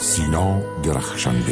سینا درخشنده.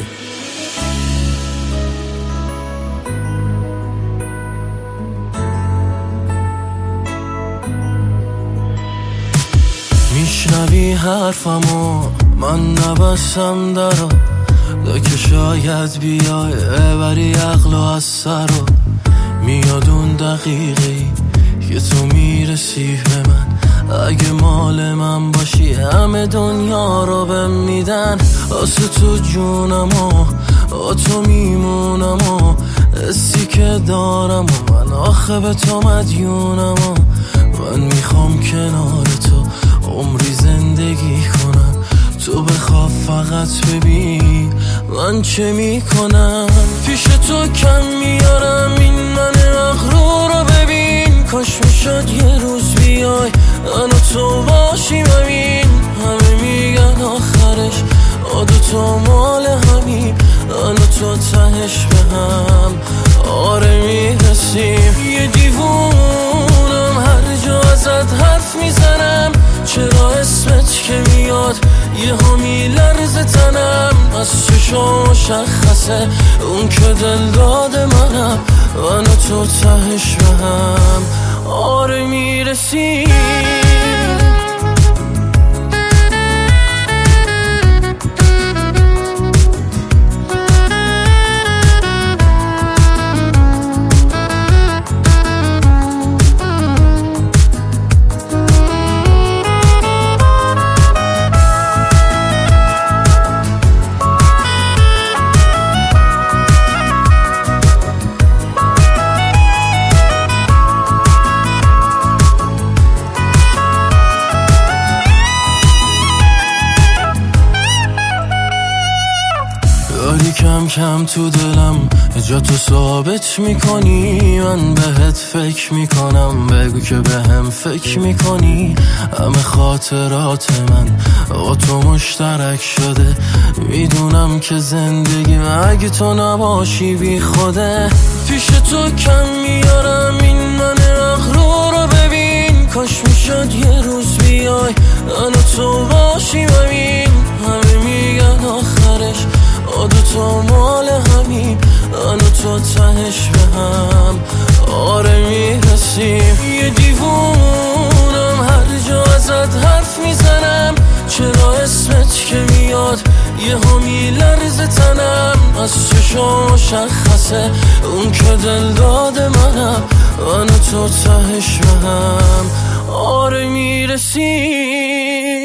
میشنوی حرفمو من نبستم درو که شاید بیای بری عقل و از سر رو میاد اون دقیقی که تو میرسی به من. اگه مال من باشی همه دنیا رو بهم میدن. واسه تو جونم و تو میمونم و حسی که دارم و من آخه به تو مدیونم و من میخوام کنار تو عمری زندگی کنم. تو بخواه فقط ببین من چه میکنم. پیش تو کم میارم این من مغرور رو ببین. کاش میشد یه روز بیای من و تو باشیم همین. همه میگن آخرش دوتا مال همین. من و تو تهش به هم آره میرسیم. یه دیوونم هر جا ازت حرف میزنم. چرا اسمت که میاد یه ها میلرزه تنم. از چشم مشخصه اون که دل داده منم. من و تو تهش به هم آره میرسیم. داری کم کم تو دلم جا تو ثابت میکنی. من بهت فکر میکنم بگو که به هم فکر میکنی. همه خاطرات من با تو مشترک شده. میدونم که زندگی اگه تو نباشی بی خوده. پیش تو کم میارم این من مغرور رو ببین. کاش میشد یه روز بیای من و تو باشیم همین. همه میگن آخرش دوتا مال همین. من و تو تهش به هم آره میرسیم. یه دیوونم هر جا ازت حرف میزنم. چرا اسمت که میاد یه ها میلرزه تنم. از چشم مشخصه اون که دل داده منم. من و تو تهش به هم آره میرسیم.